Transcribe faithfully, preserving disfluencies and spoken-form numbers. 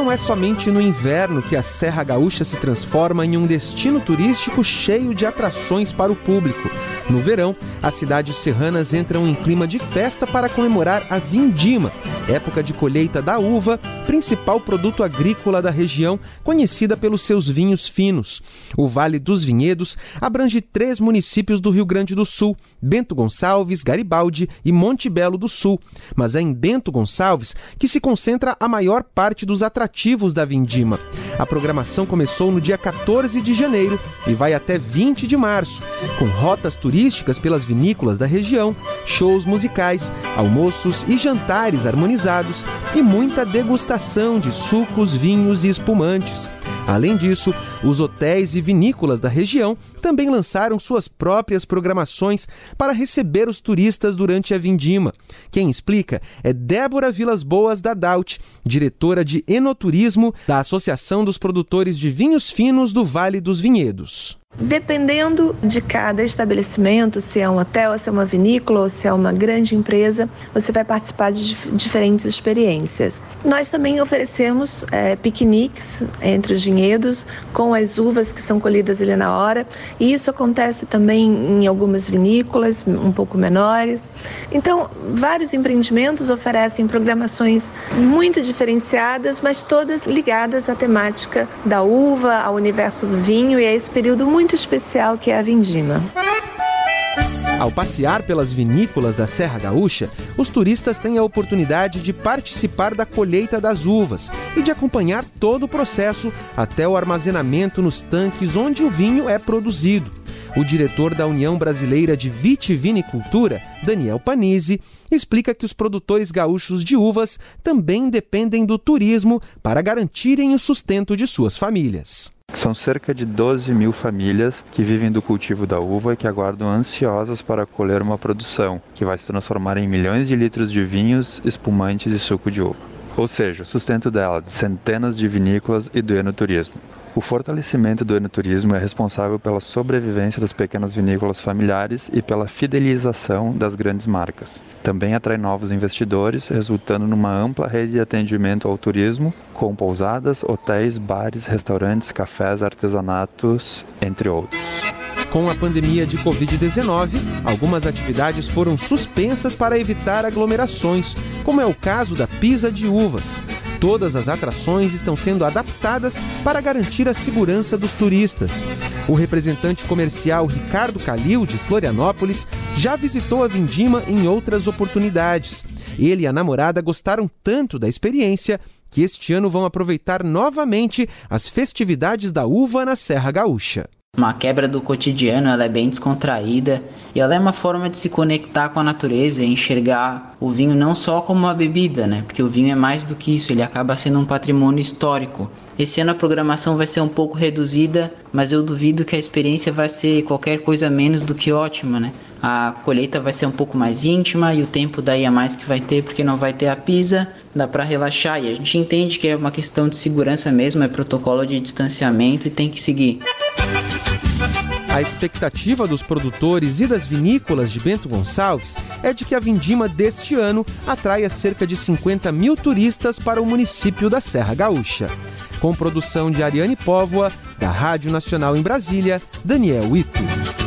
Não é somente no inverno que a Serra Gaúcha se transforma em um destino turístico cheio de atrações para o público. No verão, as cidades serranas entram em clima de festa para comemorar a Vindima, época de colheita da uva, principal produto agrícola da região, conhecida pelos seus vinhos finos. O Vale dos Vinhedos abrange três municípios do Rio Grande do Sul, Bento Gonçalves, Garibaldi e Monte Belo do Sul. Mas é em Bento Gonçalves que se concentra a maior parte dos atrativos da Vindima. A programação começou no dia quatorze de janeiro e vai até vinte de março, com rotas turísticas pelas vinícolas da região, shows musicais, almoços e jantares harmonizados e muita degustação de sucos, vinhos e espumantes. Além disso, os hotéis e vinícolas da região também lançaram suas próprias programações para receber os turistas durante a Vindima. Quem explica é Débora Vilas Boas da Daut, diretora de enoturismo da Associação dos Produtores de Vinhos Finos do Vale dos Vinhedos. Dependendo de cada estabelecimento, se é um hotel, se é uma vinícola ou se é uma grande empresa, você vai participar de dif- diferentes experiências. Nós também oferecemos é, piqueniques entre os vinhedos com as uvas que são colhidas ali na hora, e isso acontece também em algumas vinícolas um pouco menores. Então, vários empreendimentos oferecem programações muito diferenciadas, mas todas ligadas à temática da uva, ao universo do vinho e a esse período muito muito especial que é a Vindima. Ao passear pelas vinícolas da Serra Gaúcha, os turistas têm a oportunidade de participar da colheita das uvas e de acompanhar todo o processo até o armazenamento nos tanques onde o vinho é produzido. O diretor da União Brasileira de Vitivinicultura, Daniel Panizzi, explica que os produtores gaúchos de uvas também dependem do turismo para garantirem o sustento de suas famílias. São cerca de doze mil famílias que vivem do cultivo da uva e que aguardam ansiosas para colher uma produção que vai se transformar em milhões de litros de vinhos, espumantes e suco de uva. Ou seja, o sustento dela de centenas de vinícolas e do enoturismo. O fortalecimento do enoturismo é responsável pela sobrevivência das pequenas vinícolas familiares e pela fidelização das grandes marcas. Também atrai novos investidores, resultando numa ampla rede de atendimento ao turismo, com pousadas, hotéis, bares, restaurantes, cafés, artesanatos, entre outros. Com a pandemia de covid dezenove, algumas atividades foram suspensas para evitar aglomerações, como é o caso da Pisa de Uvas. Todas as atrações estão sendo adaptadas para garantir a segurança dos turistas. O representante comercial Ricardo Calil, de Florianópolis, já visitou a Vindima em outras oportunidades. Ele e a namorada gostaram tanto da experiência que este ano vão aproveitar novamente as festividades da uva na Serra Gaúcha. Uma quebra do cotidiano, ela é bem descontraída e ela é uma forma de se conectar com a natureza e enxergar o vinho não só como uma bebida, né? Porque o vinho é mais do que isso, ele acaba sendo um patrimônio histórico. Esse ano a programação vai ser um pouco reduzida, mas eu duvido que a experiência vai ser qualquer coisa menos do que ótima, né? A colheita vai ser um pouco mais íntima e o tempo daí a mais que vai ter, porque não vai ter a pisa, dá para relaxar. E a gente entende que é uma questão de segurança mesmo, é protocolo de distanciamento e tem que seguir. A expectativa dos produtores e das vinícolas de Bento Gonçalves é de que a Vindima deste ano atraia cerca de cinquenta mil turistas para o município da Serra Gaúcha. Com produção de Ariane Póvoa, da Rádio Nacional em Brasília, Daniel Ito.